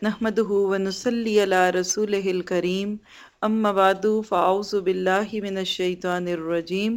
نحمدہ ونصلی علی رسولہ الکریم اما بعد فاعوذ باللہ من الشیطان الرجیم۔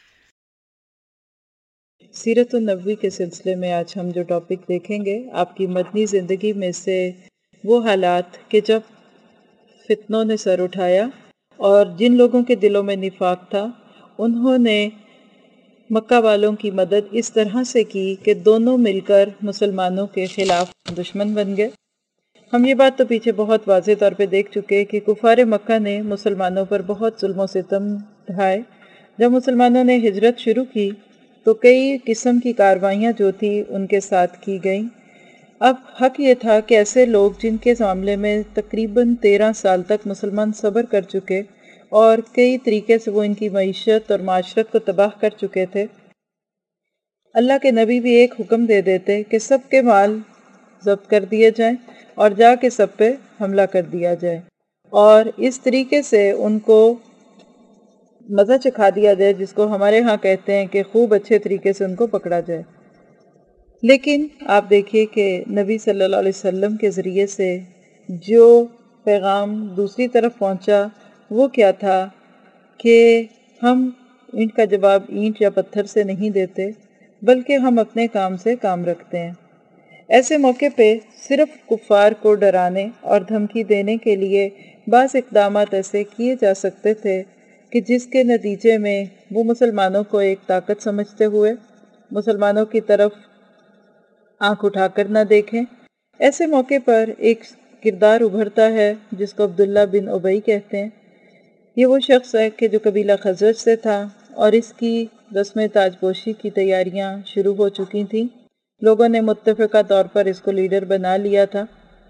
سیرت النبوی کے سلسلے میں آج ہم جو ٹاپک دیکھیں گے، آپ کی مدنی زندگی میں سے وہ حالات کہ جب فتنوں نے سر اٹھایا اور جن لوگوں کے دلوں میں نفاق تھا انہوں نے مکہ والوں کی مدد اس طرح سے کی کہ دونوں مل کر مسلمانوں کے خلاف دشمن بن گئے۔ ہم یہ بات تو پیچھے بہت واضح طور پہ دیکھ چکے کہ کفار مکہ نے مسلمانوں پر بہت ظلم و ستم ڈھائے۔ جب مسلمانوں نے ہجرت شروع کی تو کئی قسم کی کاروائیاں جو تھی ان کے ساتھ کی گئیں۔ اب حق یہ تھا کہ ایسے لوگ جن کے معاملے میں تقریباً 13 سال تک مسلمان صبر کر چکے اور کئی طریقے سے وہ ان کی معیشت اور معاشرت کو تباہ کر چکے تھے، اللہ کے نبی بھی ایک حکم دے دیتے کہ سب کے مال ضبط کر دیے جائیں اور جا کے سب پہ حملہ کر دیا جائے اور اس طریقے سے ان کو مزہ چکھا دیا جائے، جس کو ہمارے ہاں کہتے ہیں کہ خوب اچھے طریقے سے ان کو پکڑا جائے۔ لیکن آپ دیکھیے کہ نبی صلی اللہ علیہ وسلم کے ذریعے سے جو پیغام دوسری طرف پہنچا وہ کیا تھا کہ ہم اینٹ کا جواب اینٹ یا پتھر سے نہیں دیتے، بلکہ ہم اپنے کام سے کام رکھتے ہیں۔ ایسے موقع پہ صرف کفار کو ڈرانے اور دھمکی دینے کے لیے بعض اقدامات ایسے کیے جا سکتے تھے کہ جس کے نتیجے میں وہ مسلمانوں کو ایک طاقت سمجھتے ہوئے مسلمانوں کی طرف آنکھ اٹھا کر نہ دیکھیں۔ ایسے موقع پر ایک کردار ابھرتا ہے جس کو عبداللہ بن ابی کہتے ہیں۔ یہ وہ شخص ہے کہ جو قبیلہ خزرج سے تھا اور اس کی رسم تاج پوشی کی تیاریاں شروع ہو چکی تھیں۔ لوگوں نے متفقہ طور پر اس کو لیڈر بنا لیا تھا۔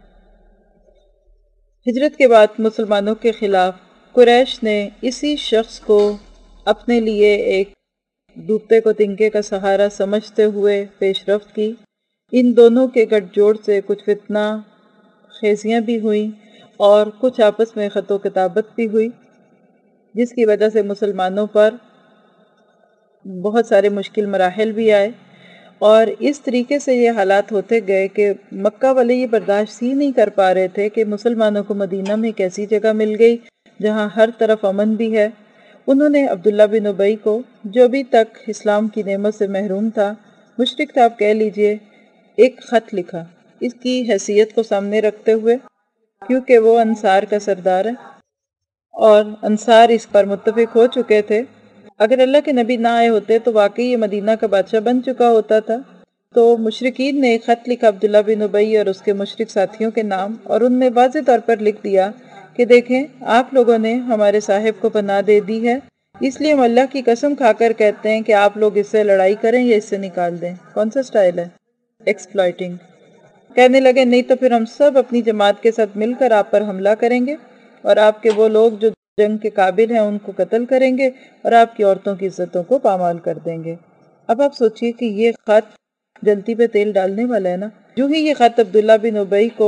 ہجرت کے بعد مسلمانوں کے خلاف قریش نے اسی شخص کو اپنے لیے ایک ڈوبتے کو تنکے کا سہارا سمجھتے ہوئے پیش رفت کی۔ ان دونوں کے گٹھ جوڑ سے کچھ فتنہ خیزیاں بھی ہوئیں اور کچھ آپس میں خط و کتابت بھی ہوئی، جس کی وجہ سے مسلمانوں پر بہت سارے مشکل مراحل بھی آئے اور اس طریقے سے یہ حالات ہوتے گئے کہ مکہ والے یہ برداشت ہی نہیں کر پا رہے تھے کہ مسلمانوں کو مدینہ میں ایک ایسی جگہ مل گئی جہاں ہر طرف امن بھی ہے۔ انہوں نے عبداللہ بن ابی کو، جو ابھی تک اسلام کی نعمت سے محروم تھا، مشرک تھا آپ کہہ لیجئے، ایک خط لکھا اس کی حیثیت کو سامنے رکھتے ہوئے، کیونکہ وہ انصار کا سردار ہے اور انصار اس پر متفق ہو چکے تھے۔ اگر اللہ کے نبی نہ آئے ہوتے تو واقعی یہ مدینہ کا بادشاہ بن چکا ہوتا تھا۔ تو مشرکین نے ایک خط لکھا عبداللہ بن ابی اور اس کے مشرک ساتھیوں کے نام، اور ان میں واضح طور پر لکھ دیا کہ دیکھیں آپ لوگوں نے ہمارے صاحب کو پناہ دے دی ہے، اس لیے ہم اللہ کی قسم کھا کر کہتے ہیں کہ آپ لوگ اس سے لڑائی کریں یا اس سے نکال دیں۔ کون سا سٹائل ہے؟ ایکسپلائٹنگ۔ کہنے لگے نہیں تو پھر ہم سب اپنی جماعت کے ساتھ مل کر آپ پر حملہ کریں گے اور آپ کے وہ لوگ جو جنگ کے قابل ہیں ان کو قتل کریں گے اور آپ کی عورتوں کی عزتوں کو پامال کر دیں گے۔ اب آپ سوچئے کہ یہ خط جلتی پہ تیل ڈالنے والا ہے نا۔ جو ہی یہ خط عبداللہ بن ابی کو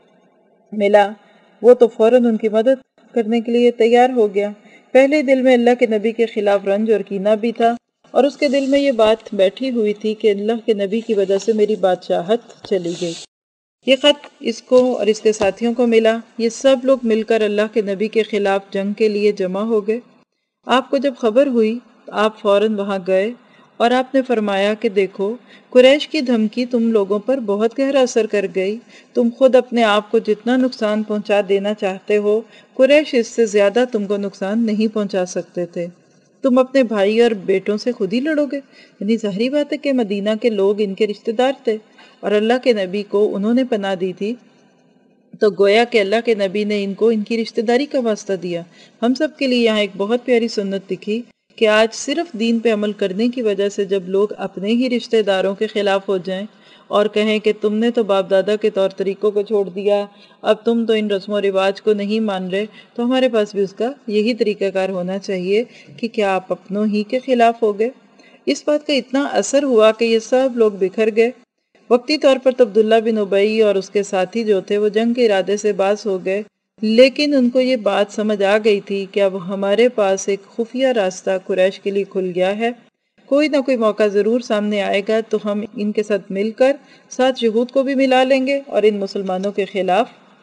ملا وہ تو فوراً ان کی مدد کرنے کے لیے تیار ہو گیا۔ پہلے دل میں اللہ کے نبی کے خلاف رنج اور کینہ بھی تھا اور اس کے دل میں یہ بات بیٹھی ہوئی تھی کہ اللہ کے نبی کی وجہ سے میری بادشاہت چلی گئی۔ یہ خط اس کو اور اس کے ساتھیوں کو ملا۔ یہ سب لوگ مل کر اللہ کے نبی کے خلاف جنگ کے لیے جمع ہو گئے۔ آپ کو جب خبر ہوئی تو آپ فوراً وہاں گئے اور آپ نے فرمایا کہ دیکھو قریش کی دھمکی تم لوگوں پر بہت گہرا اثر کر گئی۔ تم خود اپنے آپ کو جتنا نقصان پہنچا دینا چاہتے ہو، قریش اس سے زیادہ تم کو نقصان نہیں پہنچا سکتے تھے۔ تم اپنے بھائی اور بیٹوں سے خود ہی لڑو گے۔ یعنی ظاہری بات ہے کہ مدینہ کے لوگ ان کے رشتہ دار تھے اور اللہ کے نبی کو انہوں نے پناہ دی تھی، تو گویا کہ اللہ کے نبی نے ان کو ان کی رشتہ داری کا واسطہ دیا۔ ہم سب کے لیے یہاں ایک بہت پیاری سنت دکھی کہ آج صرف دین پہ عمل کرنے کی وجہ سے جب لوگ اپنے ہی رشتہ داروں کے خلاف ہو جائیں اور کہیں کہ تم نے تو باپ دادا کے طور طریقوں کو چھوڑ دیا، اب تم تو ان رسم و رواج کو نہیں مان رہے، تو ہمارے پاس بھی اس کا یہی طریقہ کار ہونا چاہیے کہ کیا آپ اپنوں ہی کے خلاف ہو گئے۔ اس بات کا اتنا اثر ہوا کہ یہ سب لوگ بکھر گئے۔ وقتی طور پر تو عبداللہ بن ابی اور اس کے ساتھی جو تھے وہ جنگ کے ارادے سے باز ہو گئے، لیکن ان کو یہ بات سمجھ آ گئی تھی کہ اب ہمارے پاس ایک خفیہ راستہ قریش کے لیے کھل گیا ہے، کوئی نہ کوئی موقع ضرور سامنے آئے گا تو ہم ان کے ساتھ مل کر ساتھ یہود کو بھی ملا لیں گے اور ان مسلمانوں کے خلاف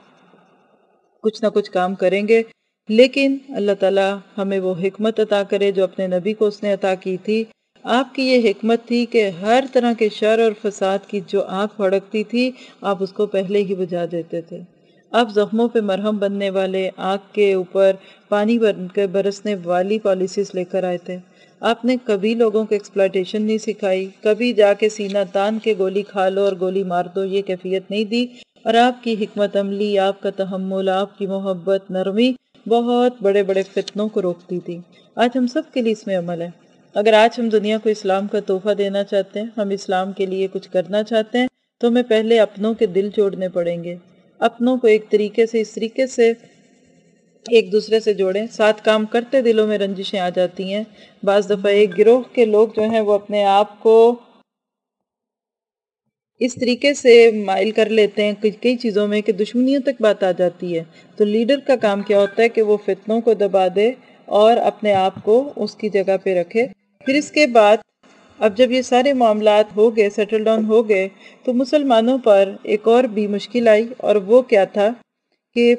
کچھ نہ کچھ کام کریں گے، لیکن اللہ تعالیٰ ہمیں وہ حکمت عطا کرے جو اپنے نبی کو اس نے عطا کی تھی۔ آپ کی یہ حکمت تھی کہ ہر طرح کے شر اور فساد کی جو آگ بھڑکتی تھی آپ اس کو پہلے ہی بجھا دیتے تھے۔ آپ زخموں پہ مرہم بننے والے، آگ کے اوپر پانی بن کے برسنے والی پالیسیز لے کر آئے تھے۔ آپ نے کبھی لوگوں کو ایکسپلائٹیشن نہیں سکھائی، کبھی جا کے سینہ تان کے گولی کھا لو اور گولی مار دو، یہ کیفیت نہیں دی۔ اور آپ کی حکمت عملی، آپ کا تحمل، آپ کی محبت، نرمی بہت بڑے بڑے فتنوں کو روکتی تھی۔ آج ہم سب کے لیے اس میں عمل ہے۔ اگر آج ہم دنیا کو اسلام کا تحفہ دینا چاہتے ہیں، ہم اسلام کے لیے کچھ کرنا چاہتے ہیں، تو ہمیں پہلے اپنوں کے دل جوڑنے پڑیں گے۔ اپنوں کو ایک طریقے سے، اس طریقے سے ایک دوسرے سے جوڑیں، ساتھ کام کرتے دلوں میں رنجشیں آ جاتی ہیں۔ بعض دفعہ ایک گروہ کے لوگ جو ہیں وہ اپنے آپ کو اس طریقے سے مائل کر لیتے ہیں کئی چیزوں میں کہ دشمنیوں تک بات آ جاتی ہے، تو لیڈر کا کام کیا ہوتا ہے کہ وہ فتنوں کو دبا دے اور اپنے آپ کو اس کی جگہ پہ رکھے۔ پھر اس کے بعد اب جب یہ سارے معاملات ہو گئے، سیٹل ڈاؤن ہو گئے، تو مسلمانوں پر ایک اور بھی مشکل آئی، اور وہ کیا تھا کہ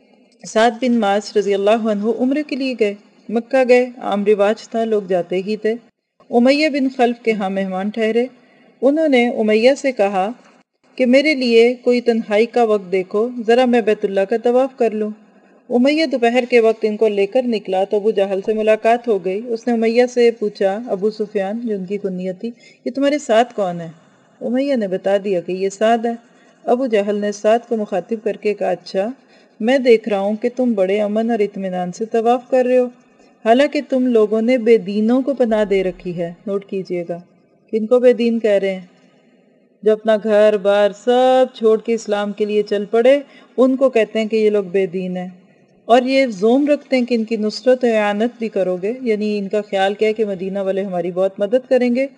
سعد بن معاذ رضی اللہ عنہ عمرے کے لیے گئے، مکہ گئے، عام رواج تھا، لوگ جاتے ہی تھے۔ امیہ بن خلف کے ہاں مہمان ٹھہرے۔ انہوں نے امیہ سے کہا کہ میرے لیے کوئی تنہائی کا وقت دیکھو، ذرا میں بیت اللہ کا طواف کر لوں۔ امیہ دوپہر کے وقت ان کو لے کر نکلا تو ابو جہل سے ملاقات ہو گئی۔ اس نے امیہ سے پوچھا، ابو سفیان جو ان کی کنیت تھی، یہ تمہارے ساتھ کون ہے؟ امیہ نے بتا دیا کہ یہ سعد ہے۔ ابو جہل نے سعد کو مخاطب کر کے کہا، اچھا میں دیکھ رہا ہوں کہ تم بڑے امن اور اطمینان سے طواف کر رہے ہو، حالانکہ تم لوگوں نے بے دینوں کو پناہ دے رکھی ہے۔ نوٹ کیجئے گا، کن کو بے دین کہہ رہے ہیں؟ جو اپنا گھر بار سب چھوڑ کے اسلام کے لیے چل پڑے، ان کو کہتے ہیں کہ یہ لوگ بے دین ہیں، اور یہ زوم رکھتے ہیں کہ ان کی نصرت و اعانت بھی کرو گے، یعنی ان کا خیال کیا ہے کہ مدینہ والے ہماری بہت مدد کریں گے۔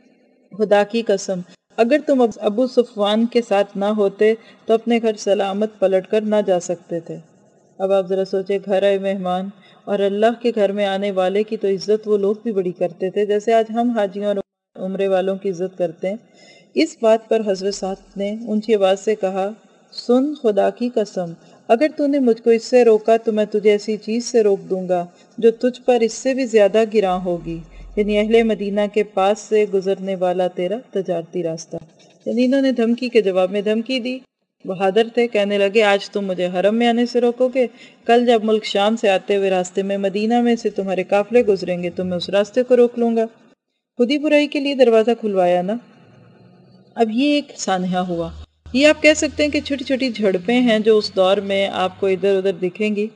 خدا کی قسم اگر تم ابو صفوان کے ساتھ نہ ہوتے تو اپنے گھر سلامت پلٹ کر نہ جا سکتے تھے۔ اب آپ ذرا سوچیں، گھر آئے مہمان، اور اللہ کے گھر میں آنے والے کی تو عزت وہ لوگ بھی بڑی کرتے تھے جیسے آج ہم حاجیوں اور عمرے والوں کی عزت کرتے ہیں۔ اس بات پر حضرت سعد نے اونچی آواز سے کہا، سن خدا کی قسم، اگر تو نے مجھ کو اس سے روکا تو میں تجھے ایسی چیز سے روک دوں گا جو تجھ پر اس سے بھی زیادہ گراں ہوگی، یعنی اہل مدینہ کے پاس سے گزرنے والا تیرا تجارتی راستہ۔ یعنی انہوں نے دھمکی کے جواب میں دھمکی دی۔ بہادر تھے، کہنے لگے آج تم مجھے حرم میں آنے سے روکو گے، کل جب ملک شام سے آتے ہوئے راستے میں مدینہ میں سے تمہارے قافلے گزریں گے تو میں اس راستے کو روک لوں گا۔ خود ہی برائی کے لیے دروازہ کھلوایا نا۔ اب یہ ایک سانحہ ہوا، یہ آپ کہہ سکتے ہیں کہ چھوٹی چھوٹی جھڑپیں ہیں جو اس دور میں آپ کو ادھر ادھر دکھیں گی۔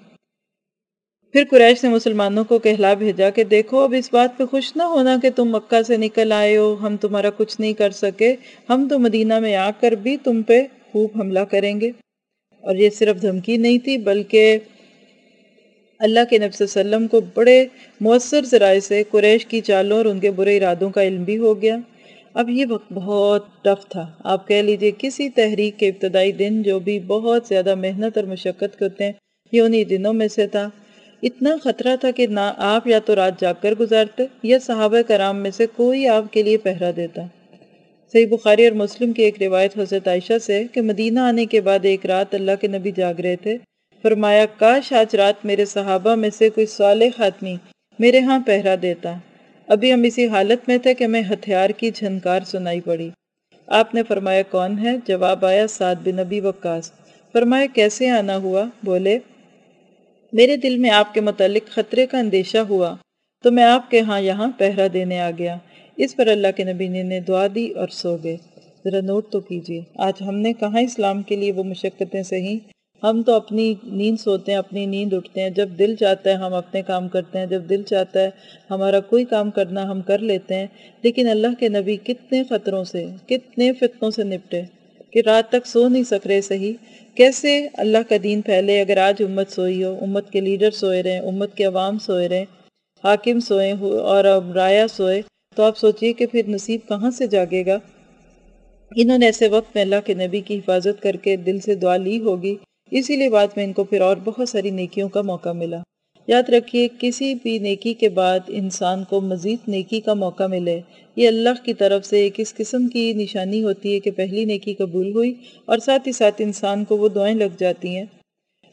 پھر قریش نے مسلمانوں کو کہلا بھیجا کہ دیکھو اب اس بات پہ خوش نہ ہونا کہ تم مکہ سے نکل آئے ہو، ہم تمہارا کچھ نہیں کر سکے، ہم تو مدینہ میں آ کر بھی تم پہ خوب حملہ کریں گے۔ اور یہ صرف دھمکی نہیں تھی، بلکہ اللہ کے نبی صلی اللہ علیہ وسلم کو بڑے مؤثر ذرائع سے قریش کی چالوں اور ان کے برے ارادوں کا علم بھی ہو گیا۔ اب یہ وقت بہت ٹف تھا، آپ کہہ لیجئے کسی تحریک کے ابتدائی دن جو بھی بہت زیادہ محنت اور مشقت کے ہوتے ہیں، یہ انہی دنوں میں سے تھا۔ اتنا خطرہ تھا کہ نہ آپ یا تو رات جاگ کر گزارتے یا صحابہ کرام میں سے کوئی آپ کے لیے پہرا دیتا۔ صحیح بخاری اور مسلم کی ایک روایت حضرت عائشہ سے کہ مدینہ آنے کے بعد ایک رات اللہ کے نبی جاگ رہے تھے، فرمایا کاش آج رات میرے صحابہ میں سے کوئی صالح آدمی میرے ہاں پہرا دیتا۔ ابھی ہم اسی حالت میں تھے کہ ہمیں ہتھیار کی جھنکار سنائی پڑی۔ آپ نے فرمایا کون ہے؟ جواب آیا سعد بن ابی وقاص۔ فرمایا کیسے آنا ہوا؟ بولے میرے دل میں آپ کے متعلق خطرے کا اندیشہ ہوا تو میں آپ کے ہاں یہاں پہرا دینے آ گیا۔ اس پر اللہ کے نبی نے دعا دی اور سو گئے۔ ذرا نوٹ تو کیجئے، آج ہم نے کہاں اسلام کے لیے وہ مشقتیں سہی؟ ہم تو اپنی نیند سوتے ہیں، اپنی نیند اٹھتے ہیں، جب دل چاہتا ہے ہم اپنے کام کرتے ہیں، جب دل چاہتا ہے ہمارا کوئی کام کرنا ہم کر لیتے ہیں۔ لیکن اللہ کے نبی کتنے خطروں سے، کتنے فتنوں سے نپٹے کہ رات تک سو نہیں سک رہے صحیح۔ کیسے اللہ کا دین پھیلے؟ اگر آج امت سوئی ہو، امت کے لیڈر سوئے رہیں، امت کے عوام سوئے رہیں، حاکم سوئے اور رایا سوئے، تو آپ سوچئے کہ پھر نصیب کہاں سے جاگے گا۔ انہوں نے ایسے وقت میں اللہ کے نبی کی حفاظت کر کے دل سے دعا لی ہوگی، اسی لیے بعد میں ان کو پھر اور بہت ساری نیکیوں کا موقع ملا۔ یاد رکھیے کسی بھی نیکی کے بعد انسان کو مزید نیکی کا موقع ملے، یہ اللہ کی طرف سے ایک اس قسم کی نشانی ہوتی ہے کہ پہلی نیکی قبول ہوئی، اور ساتھ ہی ساتھ انسان کو وہ دعائیں لگ جاتی ہیں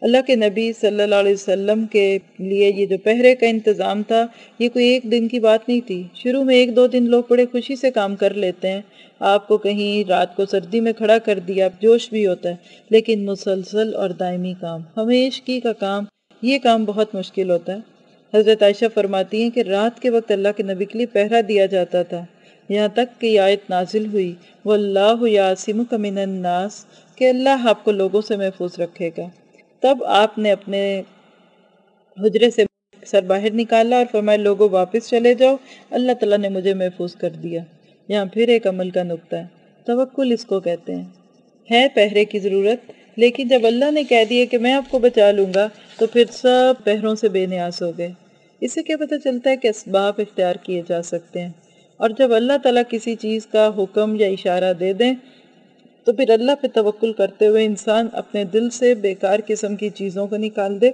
اللہ کے نبی صلی اللہ علیہ وسلم کے لیے یہ جو پہرے کا انتظام تھا یہ کوئی ایک دن کی بات نہیں تھی۔ شروع میں ایک دو دن لوگ بڑے خوشی سے کام کر لیتے ہیں، آپ کو کہیں رات کو سردی میں کھڑا کر دیا، جوش بھی ہوتا ہے، لیکن مسلسل اور دائمی کام، ہمیشگی کا کام، یہ کام بہت مشکل ہوتا ہے۔ حضرت عائشہ فرماتی ہیں کہ رات کے وقت اللہ کے نبی کے لیے پہرا دیا جاتا تھا، یہاں تک کہ یہ آیت نازل ہوئی وَاللَّهُ يَعْصِمُكَ مِنَ النَّاسِ کہ اللہ آپ کو لوگوں سے محفوظ رکھے گا۔ تب آپ نے اپنے حجرے سے سر باہر نکالا اور فرمایا لوگوں واپس چلے جاؤ، اللہ تعالیٰ نے مجھے محفوظ کر دیا۔ یہاں پھر ایک عمل کا نقطہ ہے، توکل اس کو کہتے ہیں۔ ہے پہرے کی ضرورت، لیکن جب اللہ نے کہہ دیا کہ میں آپ کو بچا لوں گا تو پھر سب پہروں سے بے نیاز ہو گئے۔ اس سے کیا پتہ چلتا ہے کہ اسباب اختیار کیے جا سکتے ہیں، اور جب اللہ تعالیٰ کسی چیز کا حکم یا اشارہ دے دیں تو پھر اللہ پہ توکل کرتے ہوئے انسان اپنے دل سے بیکار قسم کی چیزوں کو نکال دے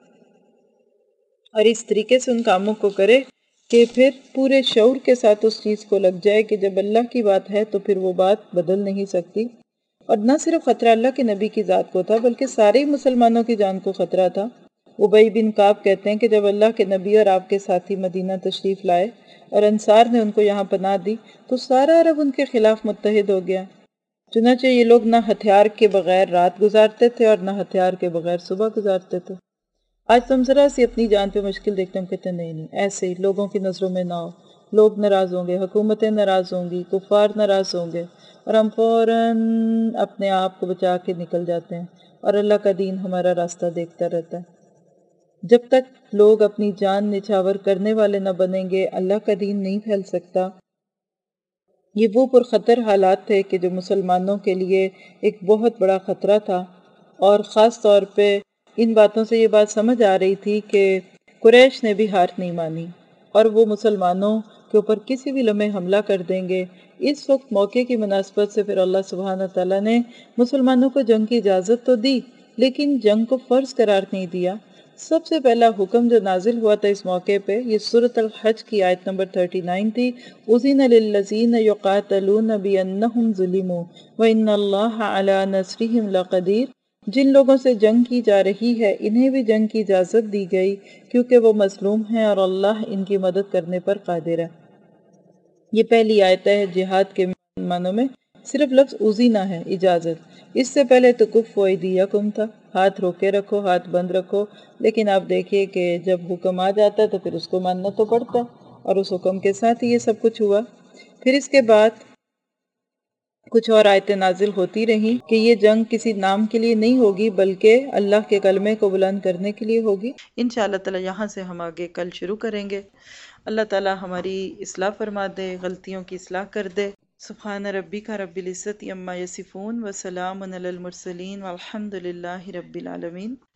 اور اس طریقے سے ان کاموں کو کرے کہ پھر پورے شعور کے ساتھ اس چیز کو لگ جائے کہ جب اللہ کی بات ہے تو پھر وہ بات بدل نہیں سکتی۔ اور نہ صرف خطرہ اللہ کے نبی کی ذات کو تھا بلکہ سارے مسلمانوں کی جان کو خطرہ تھا۔ ابی بن کعب کہتے ہیں کہ جب اللہ کے نبی اور آپ کے ساتھی مدینہ تشریف لائے اور انصار نے ان کو یہاں پناہ دی تو سارا عرب ان کے خلاف متحد ہو گیا۔ چنانچہ یہ لوگ نہ ہتھیار کے بغیر رات گزارتے تھے اور نہ ہتھیار کے بغیر صبح گزارتے تھے۔ آج تو ہم ذرا سی اپنی جان پہ مشکل دیکھتے ہیں، ہم کہتے ہیں نہیں نہیں ایسے ہی لوگوں کی نظروں میں نہ ہو، لوگ ناراض ہوں گے، حکومتیں ناراض ہوں گی، کفار ناراض ہوں گے، اور ہم فوراً اپنے آپ کو بچا کے نکل جاتے ہیں اور اللہ کا دین ہمارا راستہ دیکھتا رہتا ہے۔ جب تک لوگ اپنی جان نچھاور کرنے والے نہ بنیں گے اللہ کا دین نہیں پھیل سکتا۔ یہ وہ پرخطر حالات تھے کہ جو مسلمانوں کے لیے ایک بہت بڑا خطرہ تھا، اور خاص طور پہ ان باتوں سے یہ بات سمجھ آ رہی تھی کہ قریش نے بھی ہار نہیں مانی اور وہ مسلمانوں کے اوپر کسی بھی لمحے حملہ کر دیں گے۔ اس وقت موقع کی مناسبت سے پھر اللہ سبحانہ تعالیٰ نے مسلمانوں کو جنگ کی اجازت تو دی لیکن جنگ کو فرض قرار نہیں دیا۔ سب سے پہلا حکم جو نازل ہوا تھا اس موقع پہ یہ سورۃ الحج کی آیت نمبر 39 تھی، اذن للذین یقاتلون بانہم ظلموا وان اللہ علی نصرہم لقدیر۔ جن لوگوں سے جنگ کی جا رہی ہے انہیں بھی جنگ کی اجازت دی گئی کیونکہ وہ مظلوم ہیں اور اللہ ان کی مدد کرنے پر قادر ہے۔ یہ پہلی آیت ہے جہاد کے معنوں میں، صرف لفظ اذن ہے اجازت، اس سے پہلے تو کف ایدیکم تھا، ہاتھ روکے رکھو، ہاتھ بند رکھو، لیکن آپ دیکھیے کہ جب حکم آ جاتا ہے تو پھر اس کو ماننا تو پڑتا ہے، اور اس حکم کے ساتھ ہی یہ سب کچھ ہوا۔ پھر اس کے بعد کچھ اور آیتیں نازل ہوتی رہیں کہ یہ جنگ کسی نام کے لیے نہیں ہوگی بلکہ اللہ کے کلمے کو بلند کرنے کے لیے ہوگی۔ انشاءاللہ تعالی یہاں سے ہم آگے کل شروع کریں گے۔ اللہ تعالی ہماری اصلاح فرما دے، غلطیوں کی اصلاح کر دے۔ سبحان ربک رب العزت عما یصفون وسلام علی المرسلین والحمد للہ رب العالمین۔